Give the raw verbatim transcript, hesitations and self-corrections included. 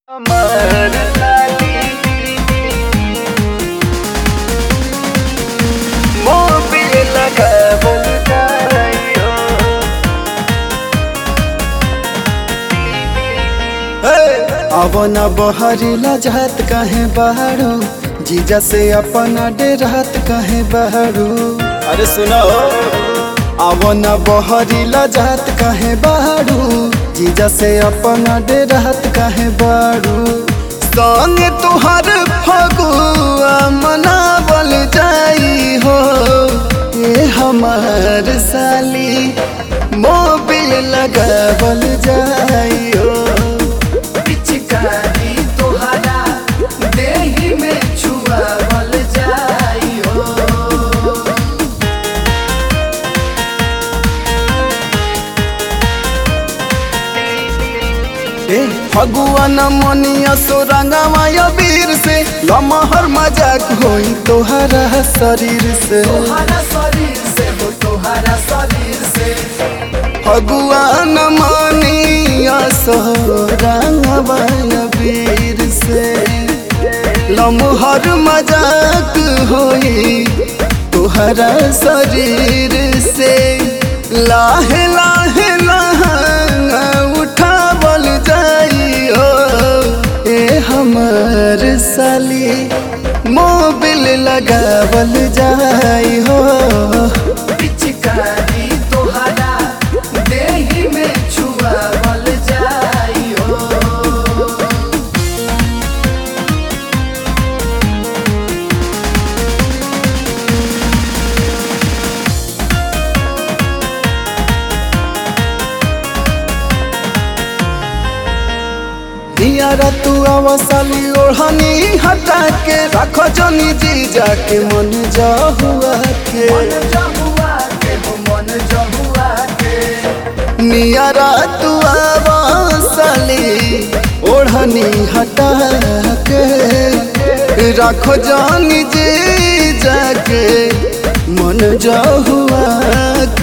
अमर लाली मोबिल लगावल जायो। अवना बहरीला जात कहे बहरू जीजा से अपना डेरात कहे बहरू। अरे सुनो अवना बहरीला जात कहे बहरू जीजा से अपना डेरात कहे बहरू। संग तुहार फगुआ मनावल जाई हो ये हमार साली मोबिल लगावल जाई हो। पिचकारी तोहरा देही में छुआवल जाई हो। ए फगुआ न मनिया सोरंगवा वीर से लमहर मजाक होई तोहरा शरीर से। तोहरा शरीर से हो तोहरा शरीर से फगुआ न मनिया सोरंगवा वीर से लमहर मजाक होई तोहरा शरीर से। लाहे लाहे लहंगा उठावल जाई हो ए हमार साली मोबिल लगावल जाई हो। पिचकारी तोहरा देही में छुआवल जाई हो। नियारा तू आवासाली ओढ़नी हटा के रखो जनी जीजा के मन जहुआ के। मन जहुआ के हो मन जहुआ के नियारा तू आवासाली ओढ़नी हटा के रखो जनी जीजा के मन जहुआ